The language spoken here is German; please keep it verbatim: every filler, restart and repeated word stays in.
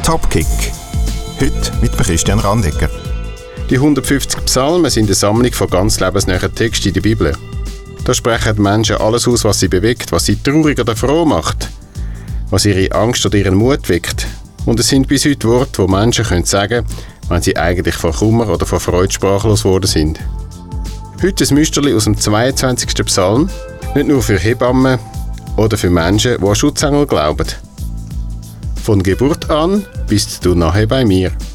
Topkick. Heute mit Christian Randegger. Die hundertfünfzig Psalmen sind eine Sammlung von ganz lebensnahen Texten in der Bibel. Da sprechen die Menschen alles aus, was sie bewegt, was sie traurig oder froh macht, was ihre Angst oder ihren Mut weckt. Und es sind bis heute Worte, die Menschen können sagen, wenn sie eigentlich vor Kummer oder vor Freude sprachlos geworden sind. Heute ein Müsterli aus dem zweiundzwanzigsten Psalm, nicht nur für Hebammen oder für Menschen, die an Schutzengel glauben. Von Geburt an bist du nahe bei mir.